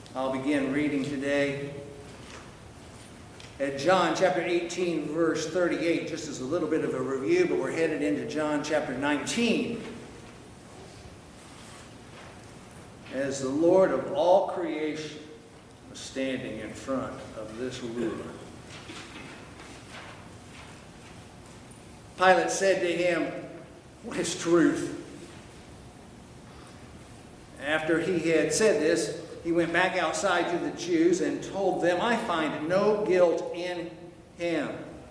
I'll begin reading today at John chapter 18, verse 38, just as a little bit of a review, but we're headed into John chapter 19. As the Lord of all creation was standing in front of this ruler, Pilate said to him, "What is truth?" After he had said this, he went back outside to the Jews and told them, "I find no guilt in him.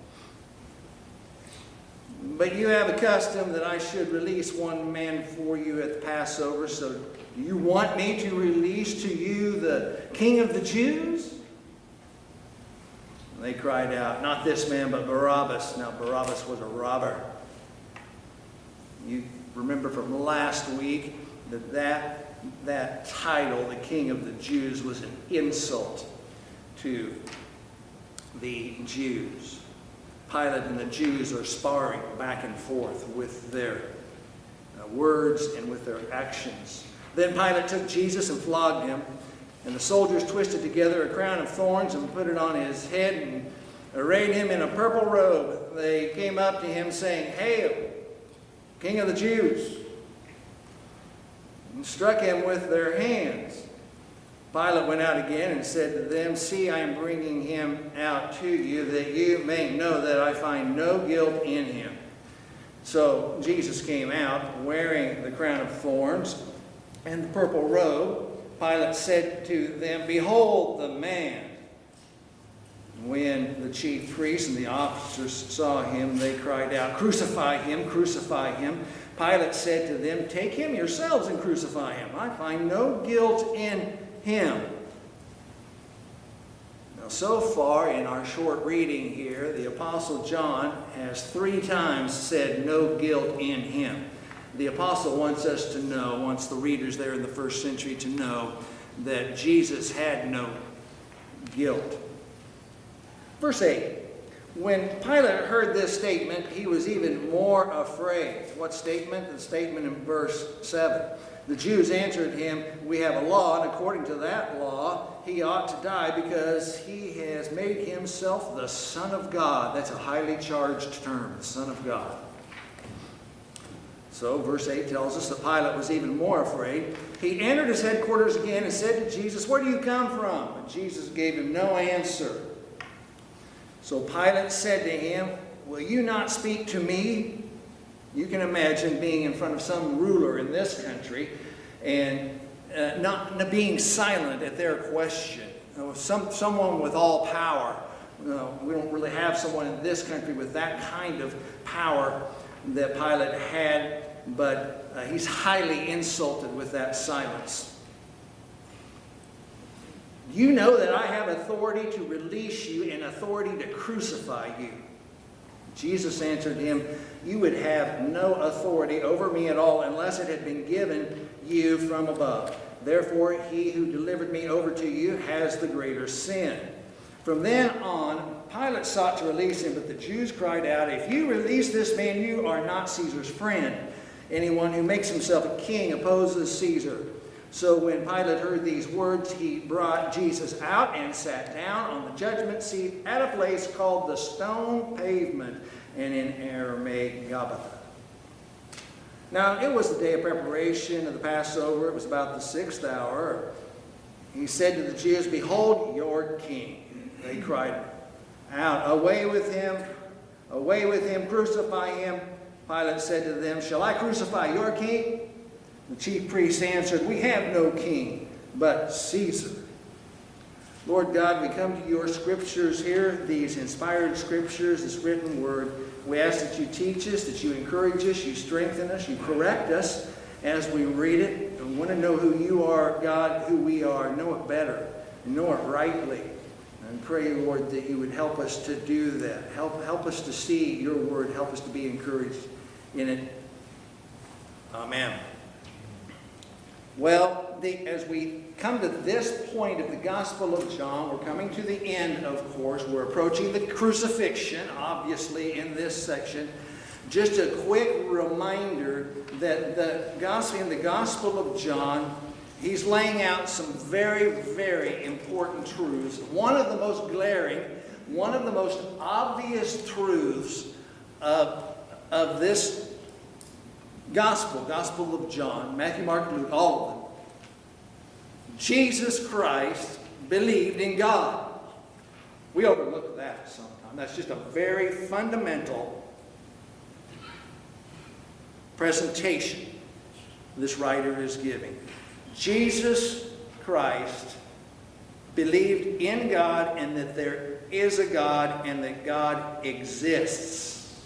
But you have a custom that I should release one man for you at the Passover, so do you want me to release to you the King of the Jews?" And they cried out, "Not this man, but Barabbas." Now Barabbas was a robber. You remember from last week that title, the King of the Jews, was an insult to the Jews. Pilate and the Jews are sparring back and forth with their words and with their actions. Then Pilate took Jesus and flogged him, and the soldiers twisted together a crown of thorns and put it on his head and arrayed him in a purple robe. They came up to him saying, "Hail, King of the Jews!" and struck him with their hands. Pilate went out again and said to them, "See, I am bringing him out to you, that you may know that I find no guilt in him." So Jesus came out, wearing the crown of thorns and the purple robe. Pilate said to them, "Behold the man." When the chief priests and the officers saw him, they cried out, "Crucify him, crucify him." Pilate said to them, "Take him yourselves and crucify him. I find no guilt in him." Now, so far in our short reading here, the Apostle John has 3 times said no guilt in him. The Apostle wants us to know, wants the readers there in the first century to know, that Jesus had no guilt. Verse 8. When Pilate heard this statement, he was even more afraid. What statement? The statement in verse 7. The Jews answered him, "We have a law, and according to that law, he ought to die because he has made himself the Son of God." That's a highly charged term, the Son of God. So verse 8 tells us that Pilate was even more afraid. He entered his headquarters again and said to Jesus, "Where do you come from?" But Jesus gave him no answer. So Pilate said to him, "Will you not speak to me?" You can imagine being in front of some ruler in this country and not being silent at their question. Someone with all power. We don't really have someone in this country with that kind of power that Pilate had, but he's highly insulted with that silence. "You know that I have authority to release you and authority to crucify you." Jesus answered him, "You would have no authority over me at all unless it had been given you from above. Therefore, he who delivered me over to you has the greater sin." From then on, Pilate sought to release him, but the Jews cried out, "If you release this man, you are not Caesar's friend. Anyone who makes himself a king opposes Caesar." So when Pilate heard these words, he brought Jesus out and sat down on the judgment seat at a place called the Stone Pavement, and in Aramaic, Gabbatha. Now it was the day of preparation of the Passover. It was about the 6th hour. He said to the Jews, "Behold your king." They cried out, away with him, crucify him." Pilate said to them, "Shall I crucify your king?" The chief priests answered, "We have no king but Caesar." Lord God, we come to your scriptures here, these inspired scriptures, this written word. We ask that you teach us, that you encourage us, you strengthen us, you correct us as we read it. We want to know who you are, God, who we are, know it better, and know it rightly. And pray, Lord, that you would help us to do that. Help us to see your word. Help us to be encouraged in it. Amen. Well, as we come to this point of the Gospel of John, we're coming to the end, of course. We're approaching the crucifixion, obviously, in this section. Just a quick reminder that in the Gospel of John, he's laying out some very, very important truths. One of the most glaring, one of the most obvious truths of this Gospel of John, Matthew, Mark, Luke, all of them. Jesus Christ believed in God. We overlook that sometimes. That's just a very fundamental presentation this writer is giving. Jesus Christ believed in God and that there is a God and that God exists.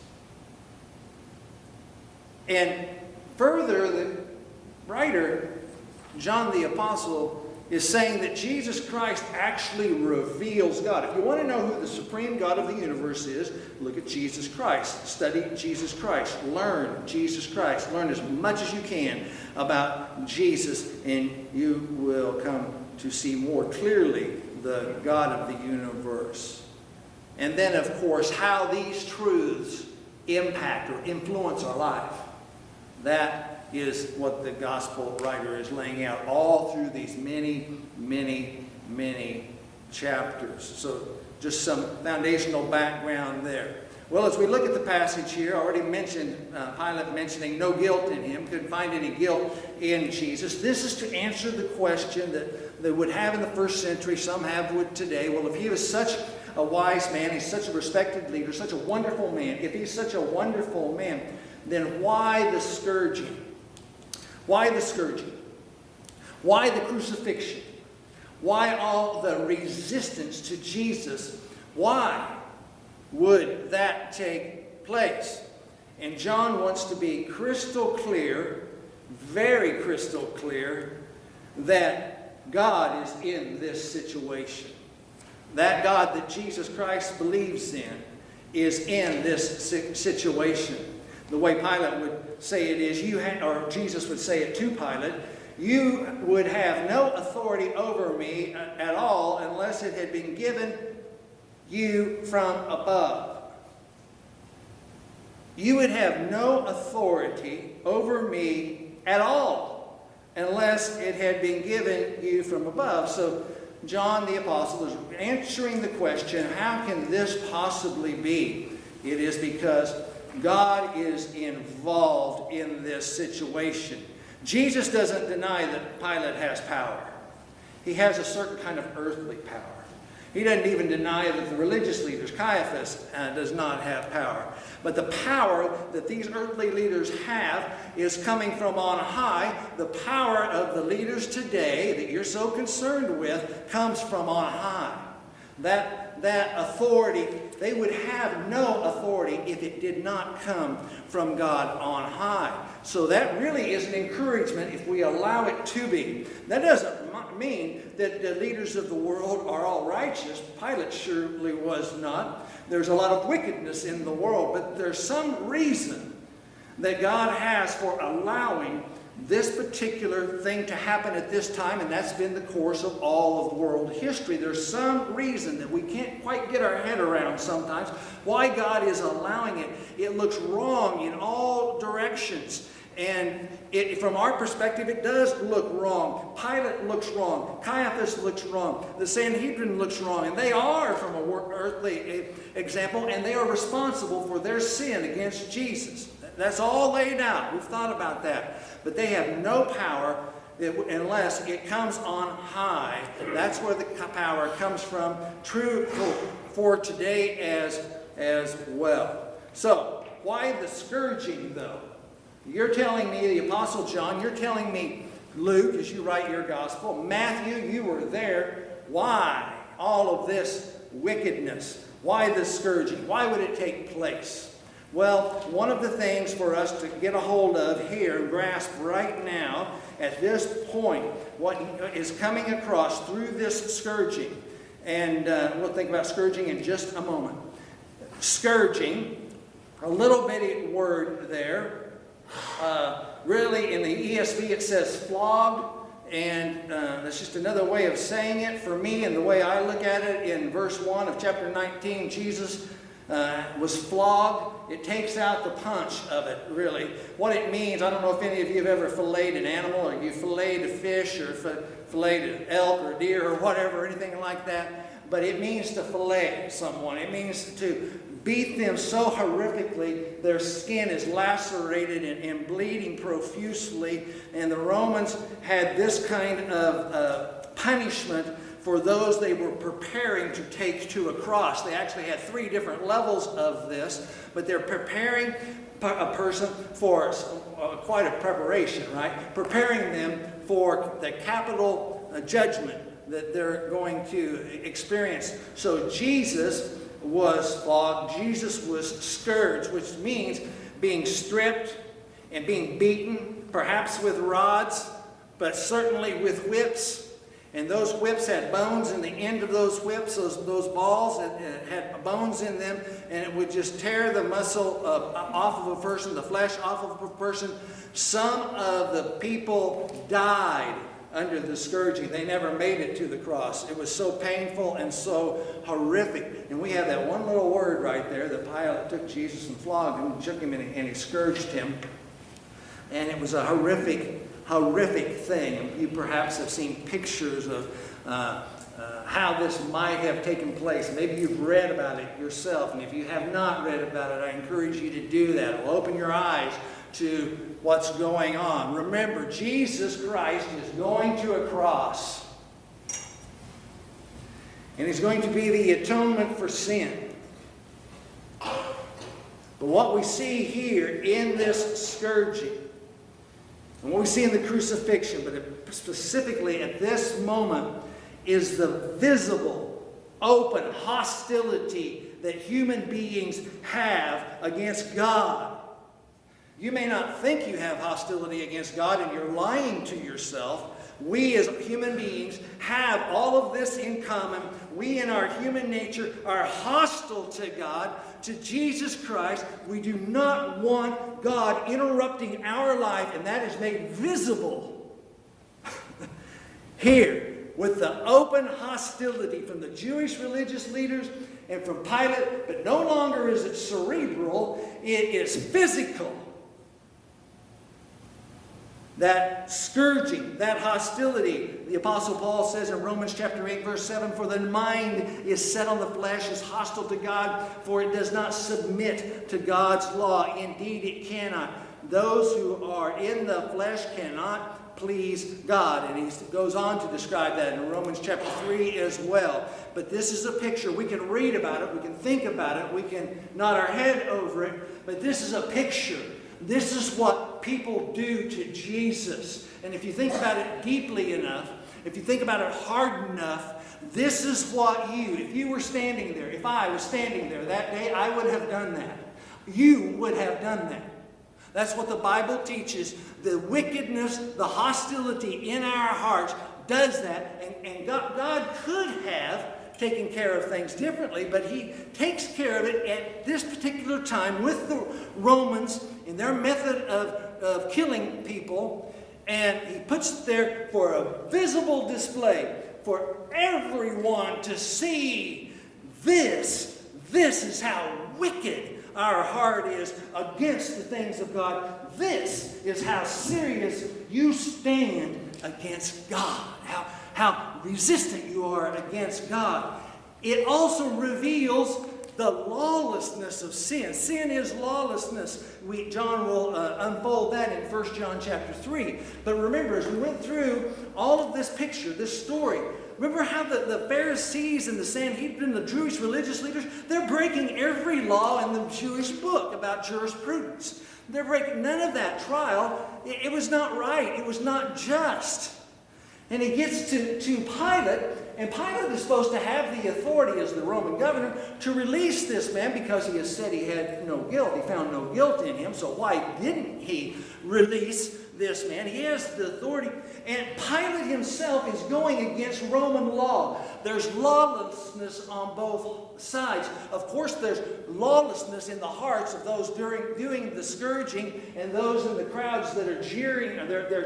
And further, the writer, John the Apostle, is saying that Jesus Christ actually reveals God. If you want to know who the supreme God of the universe is, look at Jesus Christ. Study Jesus Christ. Learn Jesus Christ. Learn as much as you can about Jesus, and you will come to see more clearly the God of the universe. And then, of course, how these truths impact or influence our life. That is what the gospel writer is laying out all through these many, many, many chapters. So just some foundational background there. Well, as we look at the passage here, I already mentioned Pilate mentioning no guilt in him, couldn't find any guilt in Jesus. This is to answer the question that they would have in the first century, some have would today. Well, if he was such a wise man, he's such a respected leader, such a wonderful man, if he's such a wonderful man, then why the scourging? Why the scourging? Why the crucifixion? Why all the resistance to Jesus? Why would that take place? And John wants to be crystal clear, very crystal clear, that God is in this situation. That God that Jesus Christ believes in is in this situation. The way Pilate would say it is, or Jesus would say it to Pilate, you would have no authority over me at all unless it had been given you from above. You would have no authority over me at all unless it had been given you from above. So John the Apostle is answering the question, how can this possibly be? It is because God is involved in this situation. Jesus doesn't deny that Pilate has power. He has a certain kind of earthly power. He doesn't even deny that the religious leaders, Caiaphas, does not have power. But the power that these earthly leaders have is coming from on high. The power of the leaders today that you're so concerned with comes from on high. That authority, they would have no authority if it did not come from God on high. So that really is an encouragement if we allow it to be. That doesn't mean that the leaders of the world are all righteous. Pilate surely was not. There's a lot of wickedness in the world, but there's some reason that God has for allowing this particular thing to happen at this time, and that's been the course of all of world history. There's some reason that we can't quite get our head around sometimes why God is allowing it. It looks wrong in all directions. And from our perspective, it does look wrong. Pilate looks wrong. Caiaphas looks wrong. The Sanhedrin looks wrong. And they are, from an earthly example, and they are responsible for their sin against Jesus. That's all laid out. We've thought about that. But they have no power unless it comes on high. That's where the power comes from. True for today as well. So, why the scourging, though? You're telling me, the Apostle John, you're telling me, Luke, as you write your gospel, Matthew, you were there. Why all of this wickedness? Why the scourging? Why would it take place? Well, one of the things for us to get a hold of here and grasp right now, at this point, what is coming across through this scourging, and we'll think about scourging in just a moment. Scourging, a little bitty word there. Really, in the ESV it says flogged, and that's just another way of saying it for me, and the way I look at it in verse 1 of chapter 19, Jesus was flogged. It takes out the punch of it, really. What it means, I don't know if any of you have ever filleted an animal, or you filleted a fish, or filleted an elk or a deer or whatever, anything like that. But it means to fillet someone. It means to beat them so horrifically their skin is lacerated and bleeding profusely. And the Romans had this kind of punishment for those they were preparing to take to a cross. They actually had 3 different levels of this, but they're preparing a person for quite a preparation, right? Preparing them for the capital judgment that they're going to experience. So Jesus was flogged, Jesus was scourged, which means being stripped and being beaten, perhaps with rods, but certainly with whips. And those whips had bones in the end of those whips, those balls had bones in them, and it would just tear the muscle off of a person, the flesh off of a person. Some of the people died under the scourging. They never made it to the cross. It was so painful and so horrific. And we have that one little word right there that Pilate took Jesus and flogged him, and shook him, and he scourged him. And it was a horrific thing. You perhaps have seen pictures of how this might have taken place. Maybe you've read about it yourself, and if you have not read about it, I encourage you to do that. It will open your eyes to what's going on. Remember, Jesus Christ is going to a cross, and He's going to be the atonement for sin. But what we see here in this scourging, and what we see in the crucifixion, but specifically at this moment, is the visible, open hostility that human beings have against God. You may not think you have hostility against God, and you're lying to yourself. We as human beings have all of this in common. We in our human nature are hostile to God, to Jesus Christ. We do not want God interrupting our life, and that is made visible here with the open hostility from the Jewish religious leaders and from Pilate. But no longer is it cerebral, it is physical. That scourging, that hostility, the Apostle Paul says in Romans chapter 8, verse 7, "For the mind is set on the flesh, is hostile to God, for it does not submit to God's law. Indeed, it cannot. Those who are in the flesh cannot please God." And he goes on to describe that in Romans chapter 3 as well. But this is a picture. We can read about it, we can think about it, we can nod our head over it, but this is a picture. This is what people do to Jesus. And if you think about it deeply enough, if you think about it hard enough, this is what if you were standing there, if I was standing there that day, I would have done that. You would have done that. That's what the Bible teaches. The wickedness, the hostility in our hearts does that. And God could have taken care of things differently, but He takes care of it at this particular time with the Romans in their method of killing people, and He puts it there for a visible display for everyone to see. This is how wicked our heart is against the things of God. This is how serious you stand against God. How resistant you are against God. It also reveals the lawlessness of sin. Sin is lawlessness. John will unfold that in 1 John chapter 3. But remember, as we went through all of this picture, this story, remember how the Pharisees and the Sanhedrin, the Jewish religious leaders, they're breaking every law in the Jewish book about jurisprudence. They're breaking none of that trial. It was not right. It was not just. And he gets to Pilate, and Pilate is supposed to have the authority as the Roman governor to release this man because he has said he had no guilt. He found no guilt in him, so why didn't he release this man? He has the authority, and Pilate himself is going against Roman law. There's lawlessness on both sides. Of course, there's lawlessness in the hearts of those doing the scourging and those in the crowds that are cheering. They're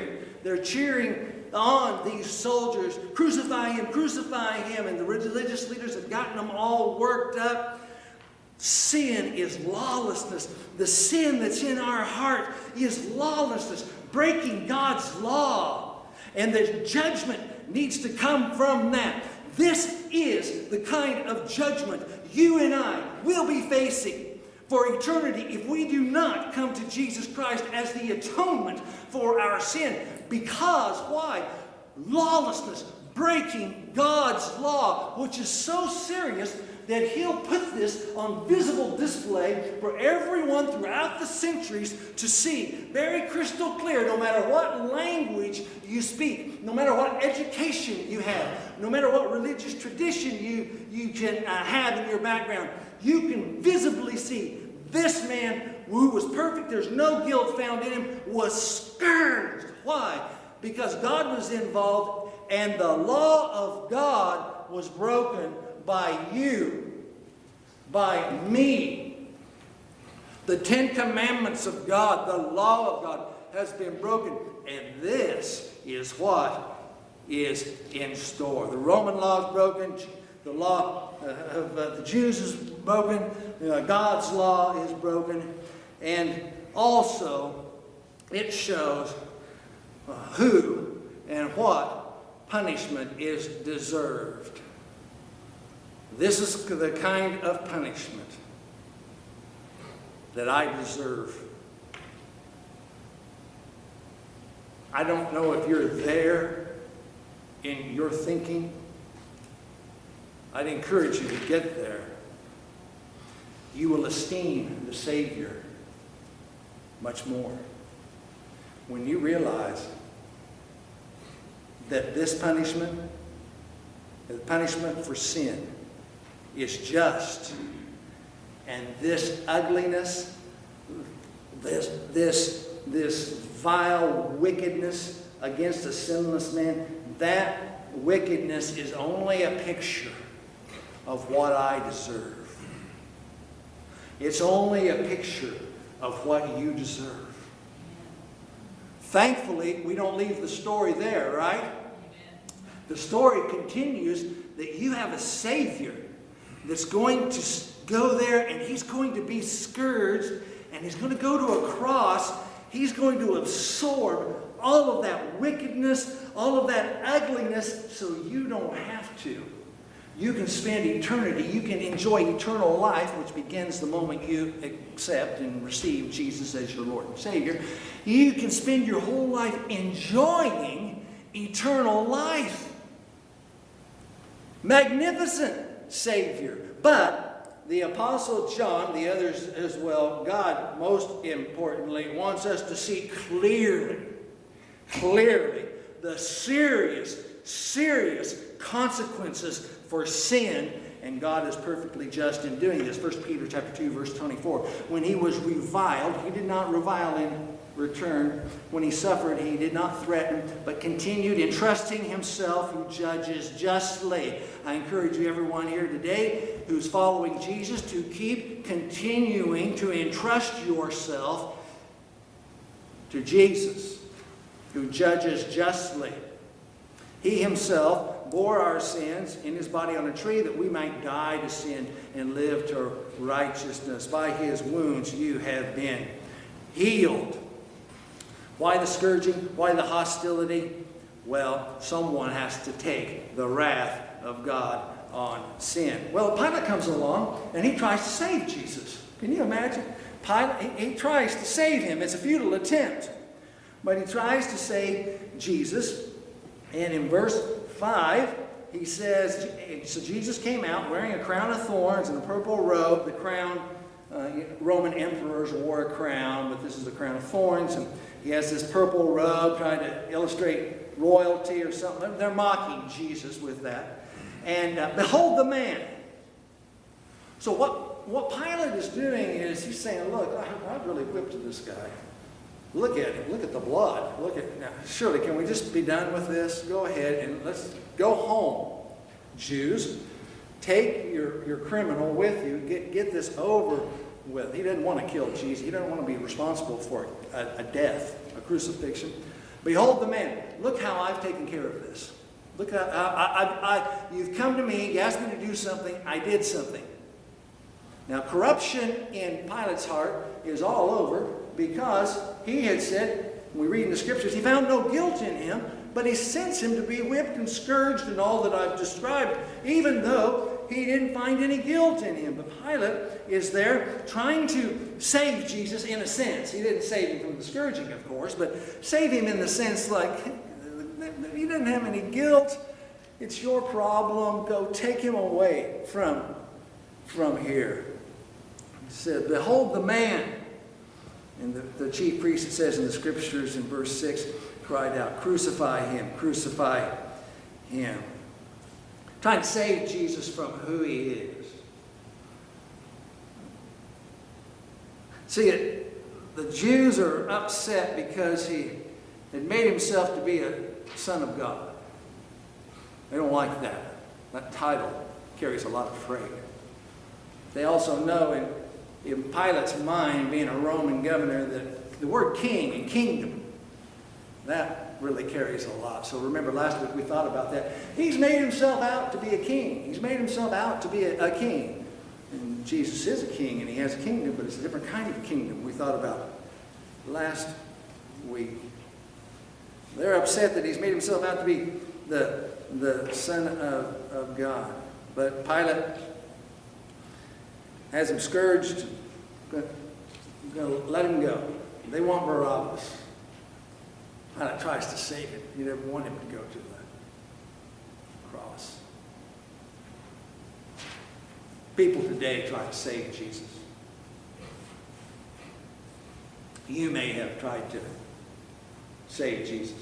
cheering on these soldiers, crucify him, and the religious leaders have gotten them all worked up. Sin is lawlessness. The sin that's in our heart is lawlessness, breaking God's law. And the judgment needs to come from that. This is the kind of judgment you and I will be facing for eternity if we do not come to Jesus Christ as the atonement for our sin. Because, why? Lawlessness, breaking God's law, which is so serious that He'll put this on visible display for everyone throughout the centuries to see very crystal clear, no matter what language you speak, no matter what education you have, no matter what religious tradition you can have in your background. You can visibly see this man who was perfect, there's no guilt found in him, was scourged. Why? Because God was involved and the law of God was broken by you, by me. The 10 Commandments of God, the law of God, has been broken. And this is what is in store. The Roman law is broken. The law of the Jews is broken. God's law is broken. And also, it shows who and what punishment is deserved. This is the kind of punishment that I deserve. I don't know if you're there in your thinking. I'd encourage you to get there. You will esteem the Savior much more when you realize that this punishment, the punishment for sin, is just, and this ugliness, this vile wickedness against a sinless man, that wickedness is only a picture of what I deserve. It's only a picture of what you deserve. Thankfully, we don't leave the story there, right? The story continues that you have a Savior that's going to go there and He's going to be scourged and He's going to go to a cross. He's going to absorb all of that wickedness, all of that ugliness, so you don't have to. You can spend eternity, you can enjoy eternal life, which begins the moment you accept and receive Jesus as your Lord and Savior. You can spend your whole life enjoying eternal life. Magnificent Savior. But the Apostle John, the others as well, God most importantly wants us to see clearly the serious consequences for sin, and God is perfectly just in doing this. 1 Peter chapter 2, verse 24. When He was reviled, He did not revile in return. When He suffered, He did not threaten, but continued entrusting Himself who judges justly. I encourage you, everyone here today who's following Jesus, to keep continuing to entrust yourself to Jesus, who judges justly. He Himself bore our sins in His body on a tree that we might die to sin and live to righteousness. By His wounds you have been healed. Why the scourging? Why the hostility? Well, someone has to take the wrath of God on sin. Well, Pilate comes along and he tries to save Jesus. Can you imagine? Pilate, he tries to save Him. It's a futile attempt. But he tries to save Jesus. And in verse 5, he says, so Jesus came out wearing a crown of thorns and a purple robe. The crown, Roman emperors wore a crown, but this is a crown of thorns. And he has this purple robe trying to illustrate royalty or something. They're mocking Jesus with that. And behold the man. So what Pilate is doing is he's saying, look, I really whipped this guy. Look at him. Look at the blood. Now, surely, can we just be done with this? Go ahead and let's go home. Jews, take your criminal with you. Get this over with. He didn't want to kill Jesus. He didn't want to be responsible for a death, a crucifixion. Behold the man. Look how I've taken care of this. Look how you've come to me. You asked me to do something. I did something. Now, corruption in Pilate's heart is all over because he had said, when we read in the scriptures, he found no guilt in him, but he sends him to be whipped and scourged and all that I've described, even though he didn't find any guilt in him. But Pilate is there trying to save Jesus in a sense. He didn't save him from the scourging, of course, but save him in the sense like, he doesn't have any guilt. It's your problem. Go take him away from here. He said, behold the man. And the chief priest, it says in the scriptures in verse 6, cried out, crucify him, crucify him. Trying to save Jesus from who he is. See, the Jews are upset because he had made himself to be a son of God. They don't like that. That title carries a lot of freight. They also know in Pilate's mind, being a Roman governor, that the word king and kingdom, that really carries a lot. So remember last week we thought about that. He's made himself out to be a king. He's made himself out to be a king. And Jesus is a king and he has a kingdom, but it's a different kind of kingdom we thought about last week. They're upset that he's made himself out to be the Son of God. But Pilate has him scourged, going to let him go. They want Barabbas. Pilate tries to save him. He didn't want him to go to the cross. People today try to save Jesus. You may have tried to save Jesus.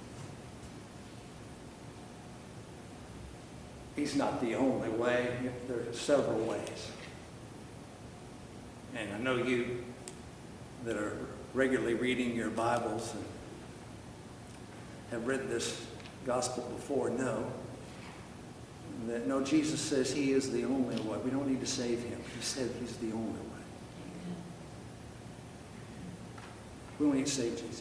He's not the only way. There are several ways. And I know you that are regularly reading your Bibles and have read this gospel before know that no, Jesus says he is the only way. We don't need to save him. He said he's the only way. We don't need to save Jesus.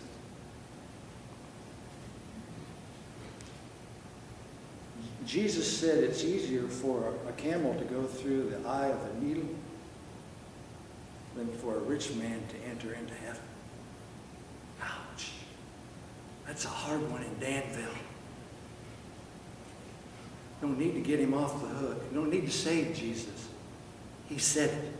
Jesus said it's easier for a camel to go through the eye of a needle than for a rich man to enter into heaven. Ouch. That's a hard one in Danville. You don't need to get him off the hook. You don't need to save Jesus. He said it.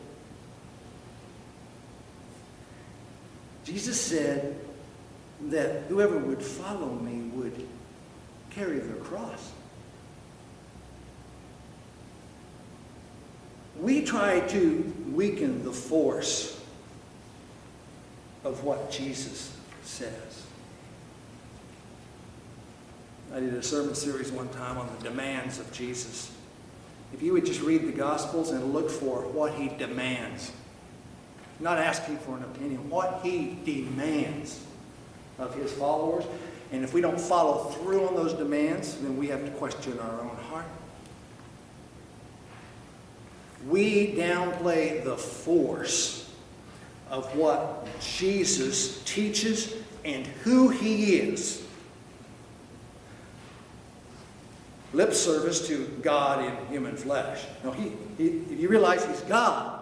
Jesus said that whoever would follow me would carry their cross. We try to weaken the force of what Jesus says. I did a sermon series one time on the demands of Jesus. If you would just read the Gospels and look for what he demands, not asking for an opinion, what he demands of his followers, and if we don't follow through on those demands, then we have to question our own heart. We downplay the force of what Jesus teaches and who he is. Lip service to God in human flesh. No, if you realize he's God,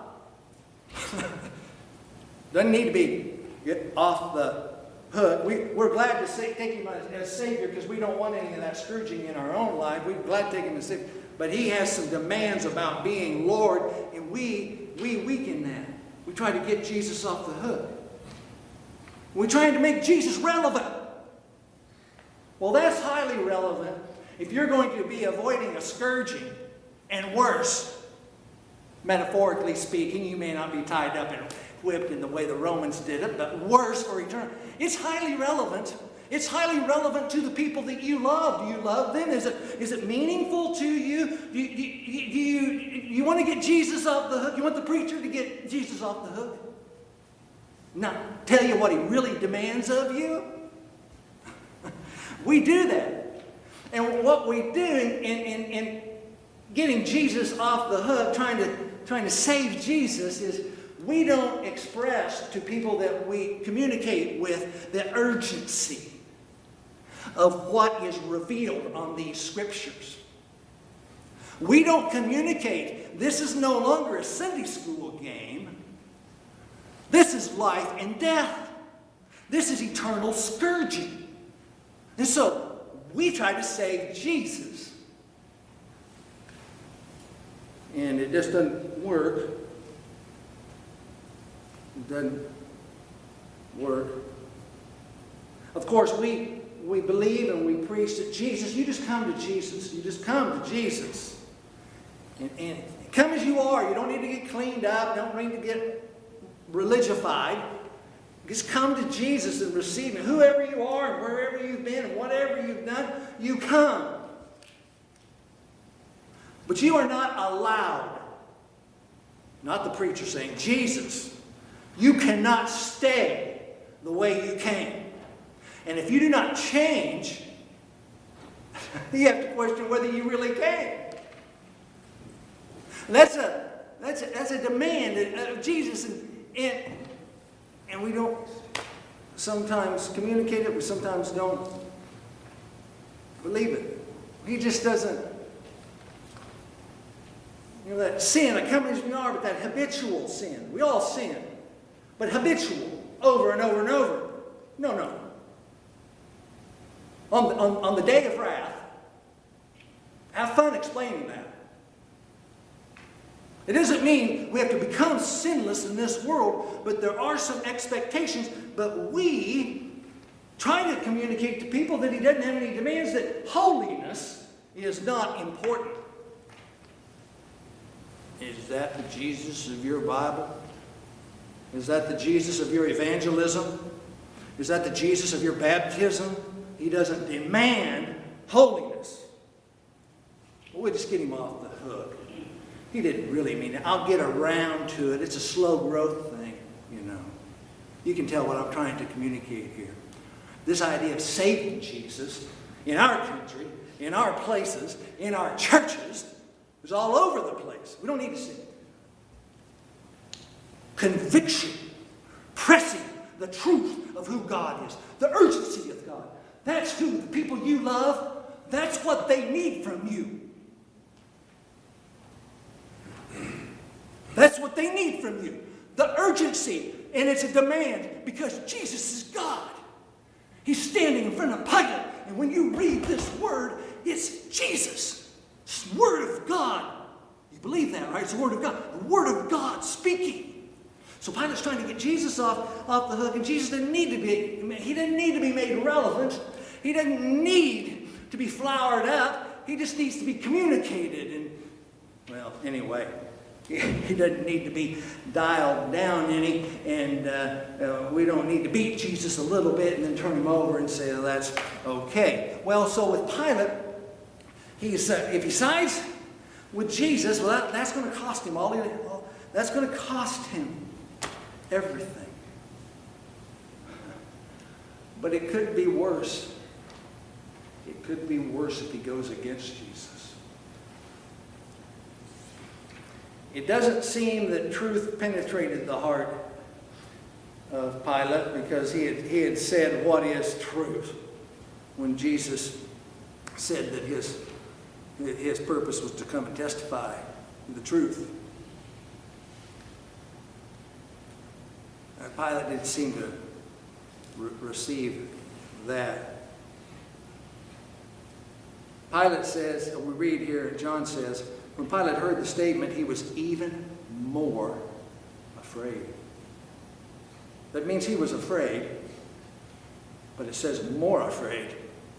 doesn't need to get off the hook. We're glad to take him as Savior because we don't want any of that scourging in our own life. We're glad to take him as Savior. But he has some demands about being Lord, and we weaken that. We try to get Jesus off the hook. We're trying to make Jesus relevant. Well, that's highly relevant if you're going to be avoiding a scourging, and worse, metaphorically speaking. You may not be tied up and whipped in the way the Romans did it, but worse for eternity. It's highly relevant. It's highly relevant to the people that you love. Do you love them? Is it meaningful to you? Do you want to get Jesus off the hook? You want the preacher to get Jesus off the hook? Now, tell you what he really demands of you? We do that. And what we do in getting Jesus off the hook, trying to save Jesus, is we don't express to people that we communicate with the urgency of what is revealed on these scriptures. We don't communicate. This is no longer a Sunday school game. This is life and death. This is eternal scourging. And so we try to save Jesus. And it just doesn't work. It doesn't work. Of course, we believe and we preach that Jesus, you just come to Jesus. You just come to Jesus. And come as you are. You don't need to get cleaned up. You don't need to get religified. Just come to Jesus and receive Him. Whoever you are and wherever you've been and whatever you've done, you come. But you are not allowed, not the preacher saying, Jesus, you cannot stay the way you came. And if you do not change, you have to question whether you really came. That's a demand of Jesus, and we don't sometimes communicate it. We sometimes don't believe it. He just doesn't. You know, that sin, I come as we are, but that habitual sin. We all sin, but habitual, over and over and over. No. On the day of wrath, have fun explaining that. It doesn't mean we have to become sinless in this world, but there are some expectations. But we try to communicate to people that He doesn't have any demands, that holiness is not important. Is that the Jesus of your Bible? Is that the Jesus of your evangelism? Is that the Jesus of your baptism? He doesn't demand holiness. Well, we'll just get Him off the hook. He didn't really mean it. I'll get around to it. It's a slow growth thing, you know. You can tell what I'm trying to communicate here. This idea of saving Jesus in our country, in our places, in our churches, is all over the place. We don't need to see it. Conviction, pressing the truth of who God is, the urgency of God. That's who the people you love, that's what they need from you. That's what they need from you. The urgency, and it's a demand because Jesus is God. He's standing in front of Pilate, and when you read this word, it's Jesus. It's the Word of God. You believe that, right? It's the Word of God. The Word of God speaking. So Pilate's trying to get Jesus off the hook, and Jesus didn't need to be made relevant. He doesn't need to be flowered up. He just needs to be communicated. And, well, anyway, he doesn't need to be dialed down any, and we don't need to beat Jesus a little bit and then turn Him over and say, well, that's okay. Well, so with Pilate, if he sides with Jesus, well, that's going to cost him that's going to cost him everything. But it could be worse. It could be worse if he goes against Jesus. It doesn't seem that truth penetrated the heart of Pilate, because he had said, what is truth? When Jesus said that his purpose was to come and testify the truth. Pilate didn't seem to receive that. Pilate says, we read here, John says, when Pilate heard the statement, he was even more afraid. That means he was afraid, but it says more afraid.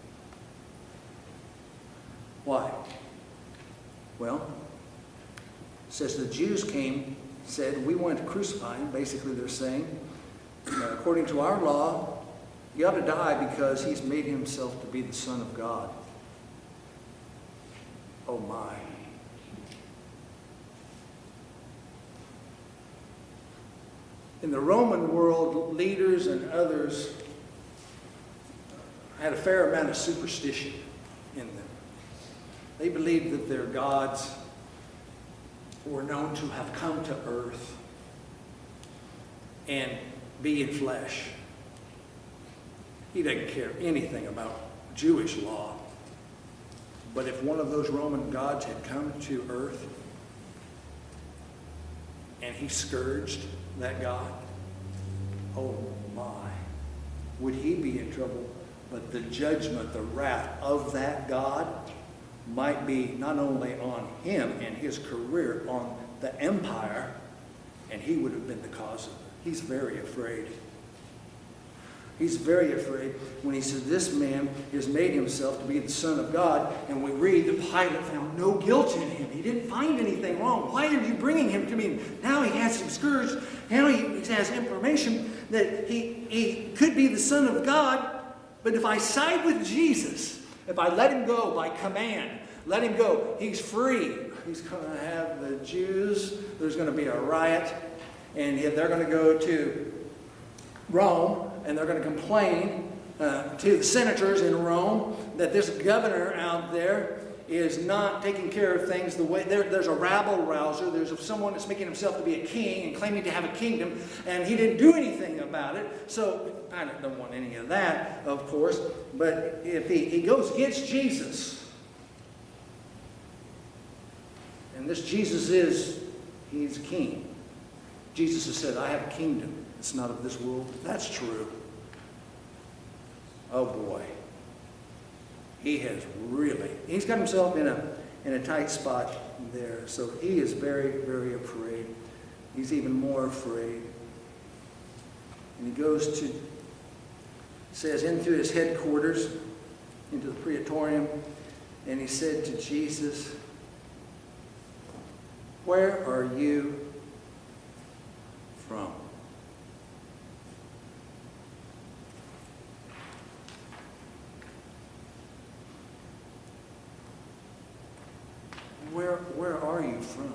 Why? Well, it says the Jews said, we want to crucify him. Basically, they're saying, according to our law, he ought to die because he's made himself to be the Son of God. Oh my. In the Roman world, leaders and others had a fair amount of superstition in them. They believed that their gods were known to have come to earth and be in flesh. He doesn't care anything about Jewish law. But if one of those Roman gods had come to earth and he scourged that god, oh my, would he be in trouble? But the judgment, the wrath of that god might be not only on him and his career, on the empire, and he would have been the cause of it. He's very afraid. He's very afraid when he says this man has made himself to be the Son of God, and we read that Pilate found no guilt in him. He didn't find anything wrong. Why are you bringing him to me? Now he has him scourged. Now he has information that he could be the Son of God, but if I side with Jesus, if I let him go by command, let him go, he's free. He's going to have the Jews, there's going to be a riot, and they're going to go to Rome, and they're going to complain to the senators in Rome that this governor out there is not taking care of things the way. There's a rabble-rouser. There's someone that's making himself to be a king and claiming to have a kingdom, and he didn't do anything about it. So Pilate don't want any of that, of course. But if he goes against Jesus, and this Jesus he's king. Jesus has said, I have a kingdom. It's not of this world. That's true. Oh boy. He's got himself in a tight spot there. So he is very, very afraid. He's even more afraid. And he says into his headquarters, into the Praetorium, and he said to Jesus, where are you from? Where are you from?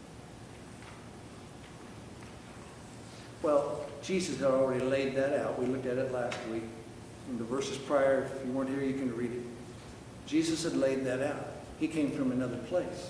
Well, Jesus had already laid that out. We looked at it last week. In the verses prior, if you weren't here, you can read it. Jesus had laid that out. He came from another place.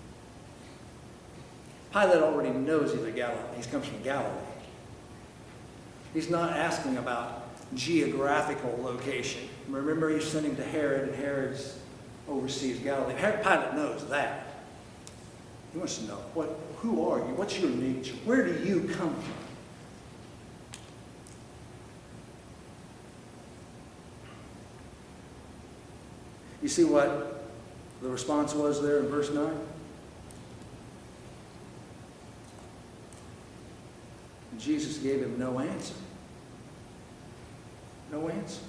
Pilate already knows he's a Galilee. He comes from Galilee. He's not asking about geographical location. Remember, he's sending to Herod, and Herod's oversees Galilee. Pilate knows that. He wants to know, who are you? What's your nature? Where do you come from? You see what the response was there in verse 9? Jesus gave him no answer. No answer.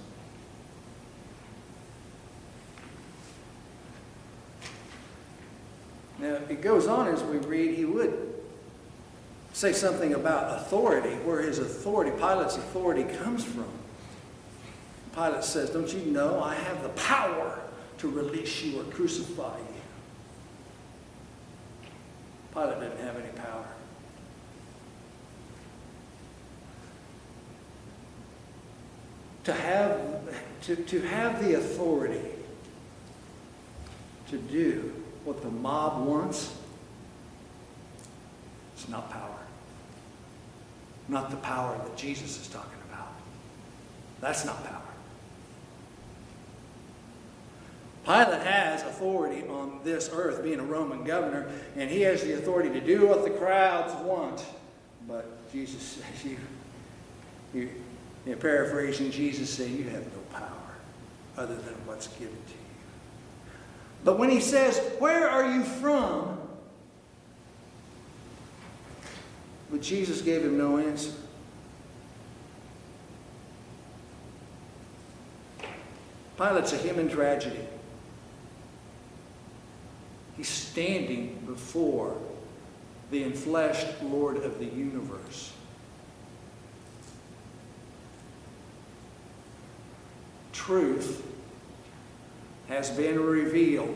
Now, it goes on as we read, he would say something about authority, where his authority, Pilate's authority, comes from. Pilate says, don't you know I have the power to release you or crucify you? Pilate didn't have any power. To have the authority to do what the mob wants, it's not power. Not the power that Jesus is talking about. That's not power. Pilate has authority on this earth, being a Roman governor, and he has the authority to do what the crowds want. But Jesus says, paraphrasing, Jesus saying, you have no power other than what's given to you. But when he says, where are you from? But Jesus gave him no answer. Pilate's a human tragedy. He's standing before the enfleshed Lord of the universe. Truth has been revealed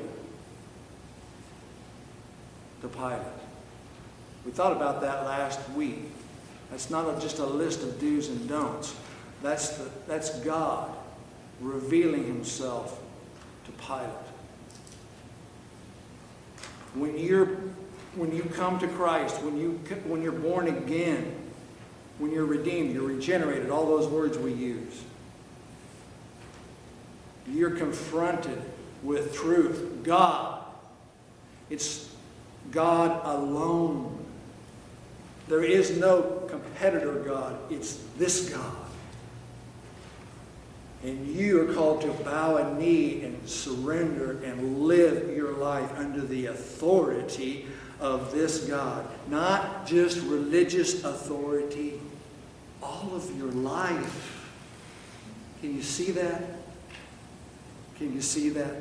to Pilate. We thought about that last week. That's not just a list of do's and don'ts. That's God revealing himself to Pilate. When you come to Christ, when you're born again, when you're redeemed, you're regenerated, all those words we use, you're confronted with truth. God. It's God alone. There is no competitor God. It's this God. And you are called to bow a knee and surrender and live your life under the authority of this God. Not just religious authority, all of your life. Can you see that? Can you see that?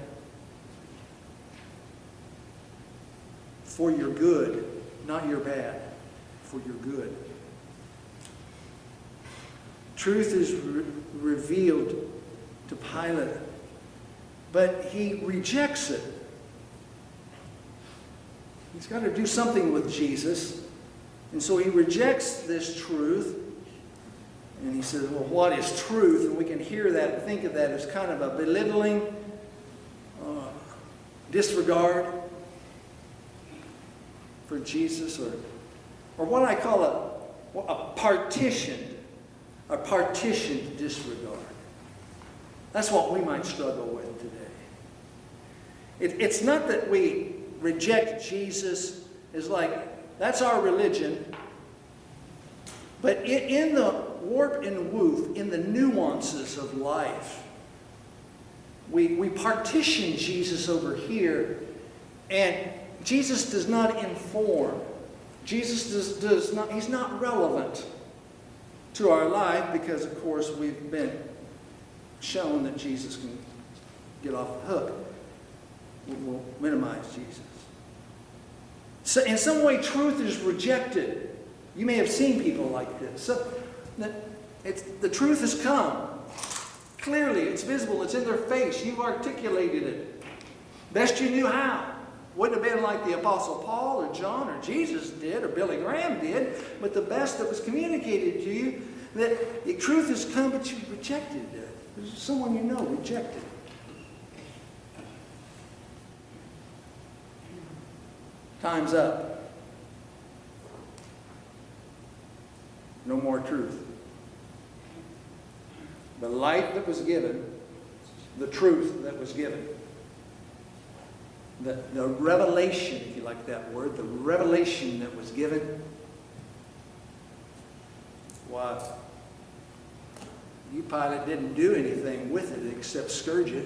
For your good, not your bad. For your good. Truth is revealed to Pilate, but he rejects it. He's got to do something with Jesus, and so he rejects this truth, and he says, well, what is truth? And we can hear that and think of that as kind of a belittling, disregard for Jesus, or what I call a partitioned disregard. That's what we might struggle with today. It's not that we reject Jesus as like, that's our religion. But in the warp and woof, in the nuances of life, we partition Jesus over here, and Jesus does not inform. Jesus does not, he's not relevant to our life because, of course, we've been shown that Jesus can get off the hook. We'll minimize Jesus. So in some way, truth is rejected. You may have seen people like this. So the truth has come. Clearly, it's visible. It's in their face. You've articulated it. Best you knew how. Wouldn't have been like the Apostle Paul or John or Jesus did or Billy Graham did, but the best that was communicated to you, that the truth has come, but you rejected it. There's someone you know rejected it. Time's up. No more truth. The light that was given, the truth that was given, the revelation, if you like that word, the revelation that was given, why, you, Pilate, didn't do anything with it except scourge it.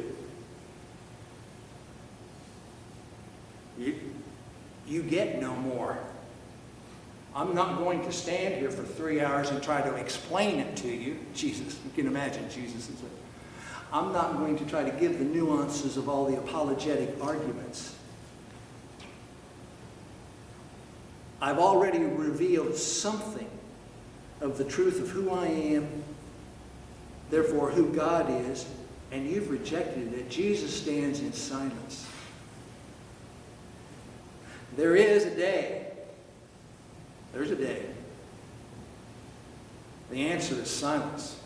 You get no more. I'm not going to stand here for 3 hours and try to explain it to you. Jesus, you can imagine Jesus is I'm not going to try to give the nuances of all the apologetic arguments. I've already revealed something of the truth of who I am, therefore who God is, and you've rejected it. Jesus stands in silence. There is a day. There's a day. The answer is silence.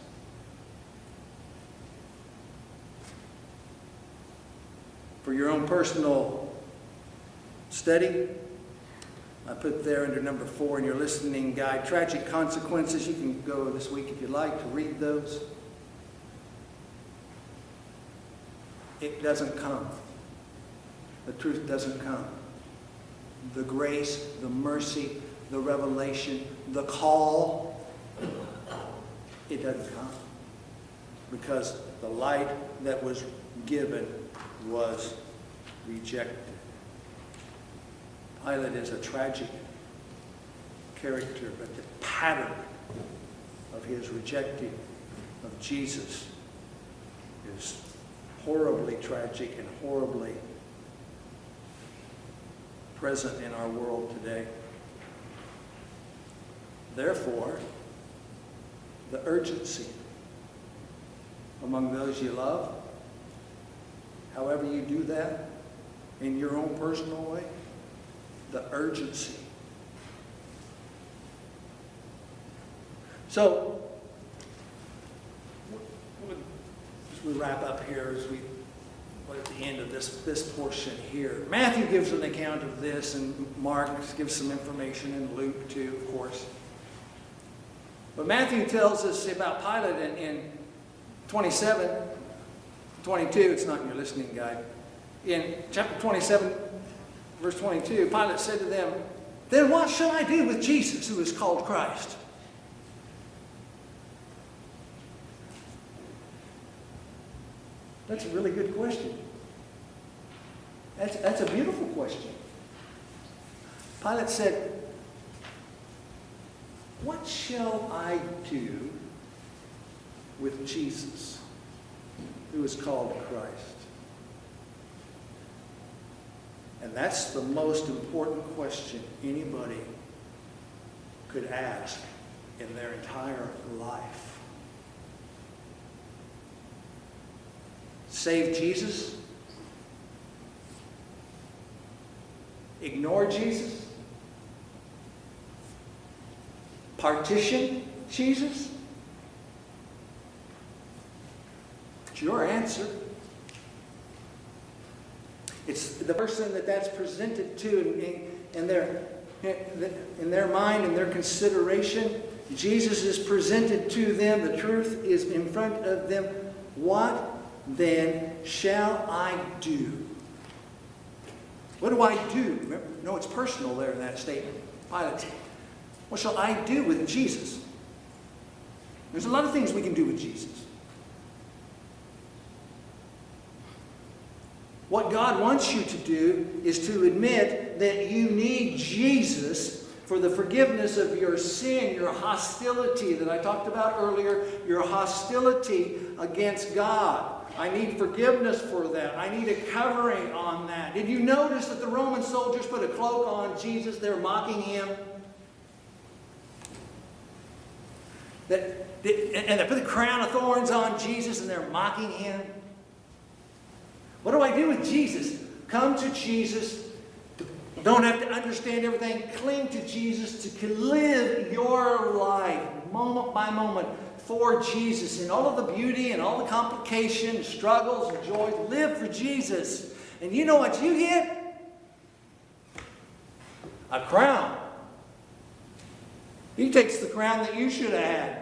For your own personal study, I put there under number 4 in your listening guide, Tragic Consequences. You can go this week if you'd like to read those. It doesn't come. The truth doesn't come. The grace, the mercy, the revelation, the call, it doesn't come. Because the light that was given was rejected. Pilate is a tragic character, but the pattern of his rejecting of Jesus is horribly tragic and horribly present in our world today. Therefore, the urgency among those you love, however you do that, in your own personal way, the urgency. So, as we wrap up here, as we at the end of this portion here, Matthew gives an account of this, and Mark gives some information, and Luke too, of course. But Matthew tells us about Pilate in 27, 22, it's not in your listening guide. in chapter 27, verse 22, Pilate said to them, "Then what shall I do with Jesus, who is called Christ?" That's a really good question. That's a beautiful question. Pilate said, "What shall I do with Jesus, who is called Christ?" And that's the most important question anybody could ask in their entire life. Save Jesus? Ignore Jesus? Partition Jesus? It's your answer. It's the person that's presented to in their mind and their consideration. Jesus is presented to them. The truth is in front of them. What then shall I do? What do I do? Remember, no, it's personal there in that statement. Pilate, what shall I do with Jesus? There's a lot of things we can do with Jesus. What God wants you to do is to admit that you need Jesus for the forgiveness of your sin, your hostility that I talked about earlier, your hostility against God. I need forgiveness for that. I need a covering on that. Did you notice that the Roman soldiers put a cloak on Jesus? They're mocking him. And they put a crown of thorns on Jesus and they're mocking him. What do I do with Jesus? Come to Jesus. Don't have to understand everything. Cling to Jesus to live your life moment by moment for Jesus. And all of the beauty and all the complications, struggles and joys. Live for Jesus. And you know what you get? A crown. He takes the crown that you should have had.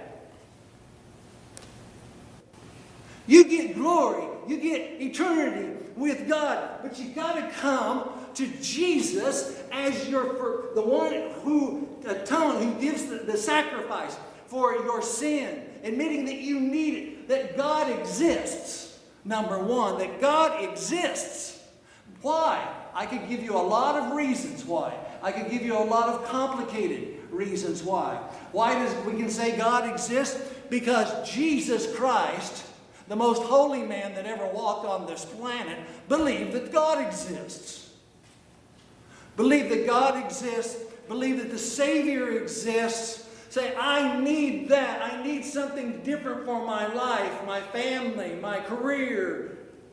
You get glory. You get eternity with God. But you got to come to Jesus as the one who atones, who gives the sacrifice for your sin. Admitting that you need it, that God exists. Number one, that God exists. Why? I could give you a lot of reasons why. I could give you a lot of complicated reasons why. Why we can say God exists? Because Jesus Christ, the most holy man that ever walked on this planet, believed that God exists. Believed that God exists. Believed that the Savior exists. Say, I need that. I need something different for my life, my family, my career.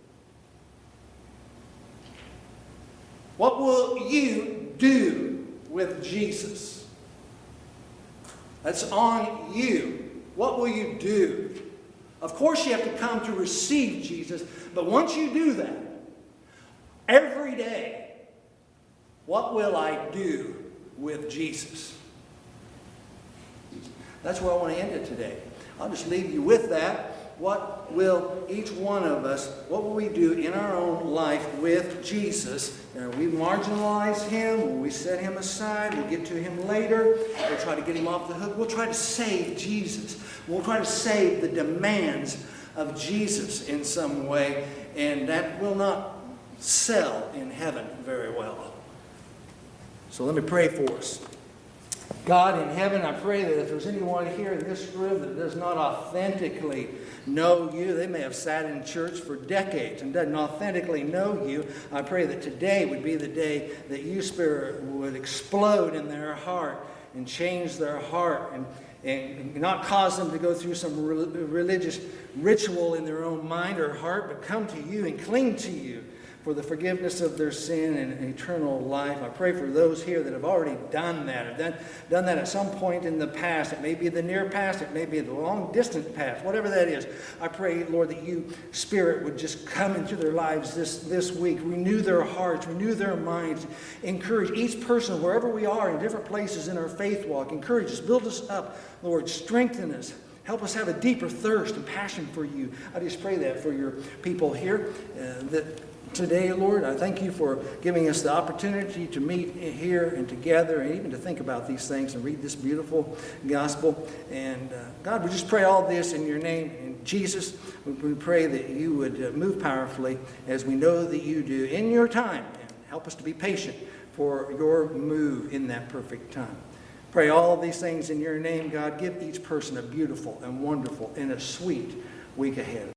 What will you do with Jesus? That's on you. What will you do? Of course you have to come to receive Jesus, but once you do that, every day, what will I do with Jesus? That's where I want to end it today. I'll just leave you with that. What will each one of us, what will we do in our own life with Jesus? We marginalize him, will we set him aside, we'll get to him later, we'll try to get him off the hook, we'll try to save Jesus. We'll try to save the demands of Jesus in some way, and that will not sell in heaven very well. So let me pray for us. God in heaven, I pray that if there's anyone here in this room that does not authentically know you, they may have sat in church for decades and doesn't authentically know you, I pray that today would be the day that you, Spirit, would explode in their heart and change their heart and not cause them to go through some religious ritual in their own mind or heart, but come to you and cling to you for the forgiveness of their sin and eternal life. I pray for those here that have already done that, have done that at some point in the past. It may be the near past, it may be the long distant past, whatever that is. I pray, Lord, that you, Spirit, would just come into their lives this week, renew their hearts, renew their minds, encourage each person wherever we are in different places in our faith walk. Encourage us, build us up, Lord, strengthen us. Help us have a deeper thirst and passion for you. I just pray that for your people here, that today, Lord. I thank you for giving us the opportunity to meet here and together and even to think about these things and read this beautiful gospel. And God, we just pray all this in your name. In Jesus, we pray that you would move powerfully as we know that you do in your time. And help us to be patient for your move in that perfect time. Pray all these things in your name, God. Give each person a beautiful and wonderful and a sweet week ahead.